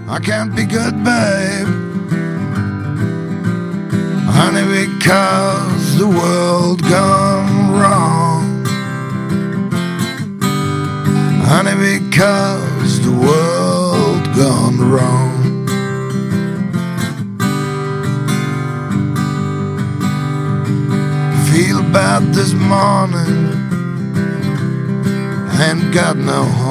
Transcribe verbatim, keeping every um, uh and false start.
I can't be good, babe. Honey, because the world gone wrong. Honey, because the world gone wrong. Feel bad this morning, ain't got no home.